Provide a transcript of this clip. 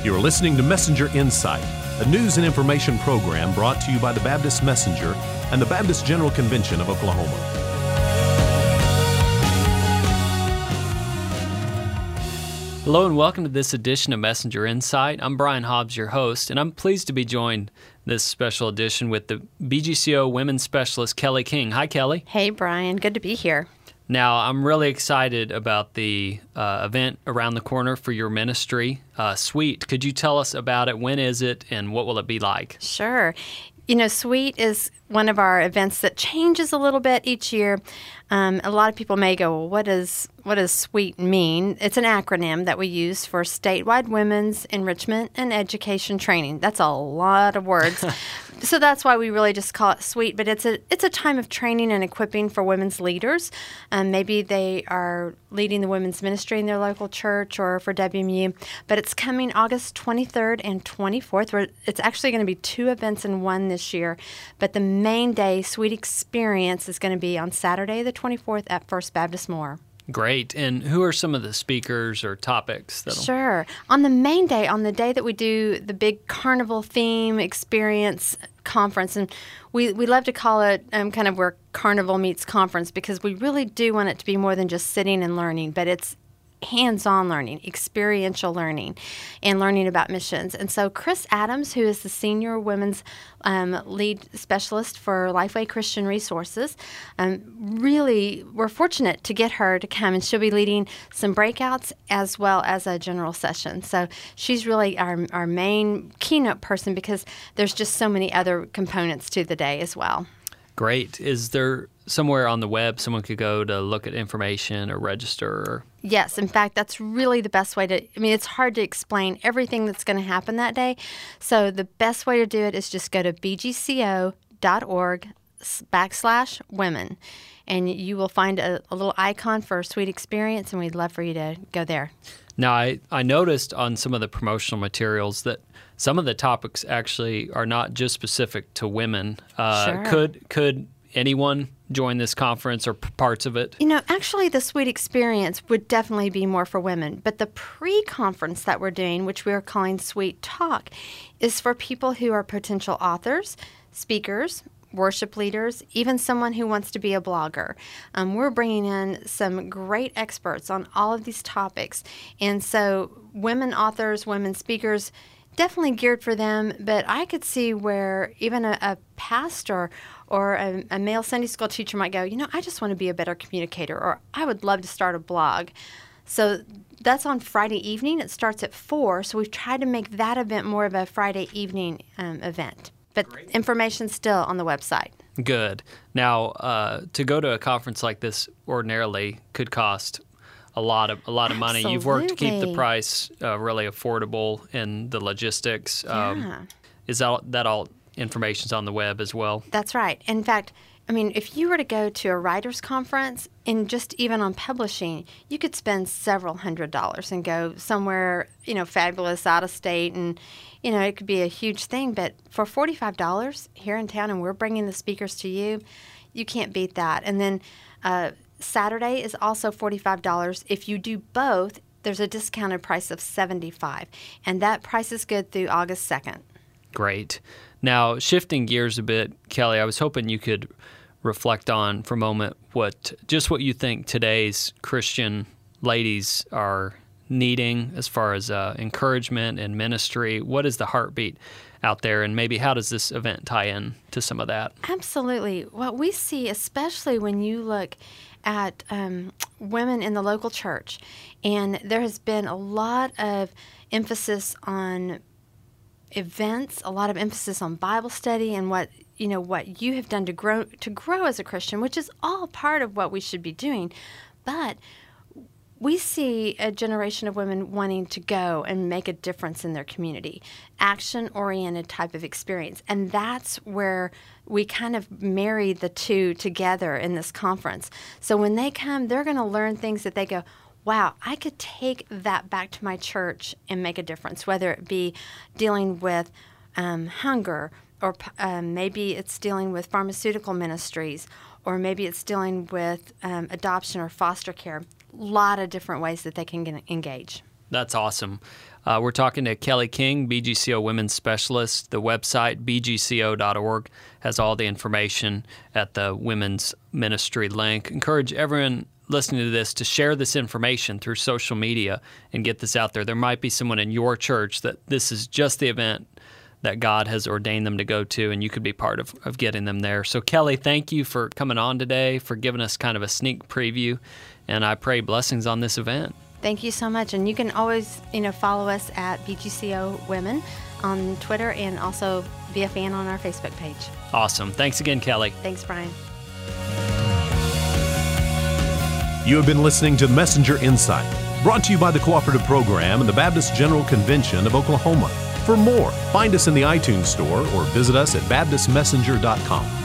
You're listening to Messenger Insight, a news and information program brought to you by the Baptist Messenger and the Baptist General Convention of Oklahoma. Hello and welcome to this edition of Messenger Insight. I'm Brian Hobbs, your host, and I'm pleased to be joined this special edition with the BGCO Women's Specialist, Kelly King. Hi, Kelly. Hey, Brian. Good to be here. Now, I'm really excited about the event around the corner for your ministry, Sweet. Could you tell us about it? When is it, and what will it be like? Sure. You know, Sweet is one of our events that changes a little bit each year. A lot of people may go, well, what does SWEET mean? It's an acronym that we use for Statewide Women's Enrichment and Education Training. That's a lot of words. So that's why we really just call it SWEET. But it's a time of training and equipping for women's leaders. Maybe they are leading the women's ministry in their local church or for WMU. But it's coming August 23rd and 24th. It's actually going to be two events in one this year. But the main day, Sweet Experience, is going to be on Saturday the 24th at First Baptist Moore. Great. And who are some of the speakers or topics? Sure. On the main day, on the day that we do the big carnival theme experience conference, and we love to call it kind of where carnival meets conference, because we really do want it to be more than just sitting and learning, but it's hands-on learning, experiential learning, and learning about missions. And so Chris Adams, who is the senior women's lead specialist for Lifeway Christian Resources, really, we're fortunate to get her to come, and she'll be leading some breakouts as well as a general session. So she's really our main keynote person, because there's just so many other components to the day as well. Great. Is there somewhere on the web someone could go to look at information or register? Yes. In fact, that's really the best way to, it's hard to explain everything that's going to happen that day. So the best way to do it is just go to bgco.org/women, and you will find a little icon for Sweet Experience, and we'd love for you to go there. Now, I noticed on some of the promotional materials that some of the topics actually are not just specific to women. Sure. Could anyone join this conference or parts of it? Actually, the Sweet Experience would definitely be more for women. But the pre-conference that we're doing, which we are calling Sweet Talk, is for people who are potential authors, speakers, worship leaders, even someone who wants to be a blogger. We're bringing in some great experts on all of these topics. And so women authors, women speakers, definitely geared for them, but I could see where even a pastor or a male Sunday school teacher might go, I just want to be a better communicator, or I would love to start a blog. So that's on Friday evening. It starts at 4, so we've tried to make that event more of a Friday evening event. But information's still on the website. Good. Now, to go to a conference like this ordinarily could cost a lot of money. Absolutely. You've worked to keep the price really affordable in the logistics. Yeah. Is that all information's on the web as well? That's right. In fact, if you were to go to a writer's conference, and just even on publishing, you could spend several $100s and go somewhere, fabulous out of state, and, it could be a huge thing. But for $45 here in town, and we're bringing the speakers to you, you can't beat that. And then Saturday is also $45. If you do both, there's a discounted price of $75, and that price is good through August 2nd. Great. Now, shifting gears a bit, Kelly, I was hoping you could reflect on for a moment what you think today's Christian ladies are needing as far as encouragement and ministry. What is the heartbeat out there, and maybe how does this event tie in to some of that? Absolutely. What we see, especially when you look at women in the local church, and there has been a lot of emphasis on events, a lot of emphasis on Bible study, and what you have done to grow as a Christian, which is all part of what we should be doing. But we see a generation of women wanting to go and make a difference in their community, action-oriented type of experience. And that's where we kind of marry the two together in this conference. So when they come, they're going to learn things that they go, wow, I could take that back to my church and make a difference, whether it be dealing with hunger, or maybe it's dealing with pharmaceutical ministries, or maybe it's dealing with adoption or foster care. A lot of different ways that they can engage. That's awesome. We're talking to Kelly King, BGCO Women's Specialist. The website, bgco.org, has all the information at the Women's Ministry link. Encourage everyone listening to this to share this information through social media and get this out there. There might be someone in your church that this is just the event that God has ordained them to go to, and you could be part of getting them there. So, Kelly, thank you for coming on today, for giving us kind of a sneak preview, and I pray blessings on this event. Thank you so much. And you can always, follow us at BGCO Women on Twitter and also be a fan on our Facebook page. Awesome. Thanks again, Kelly. Thanks, Brian. You have been listening to Messenger Insight, brought to you by the Cooperative Program and the Baptist General Convention of Oklahoma. For more, find us in the iTunes Store or visit us at baptistmessenger.com.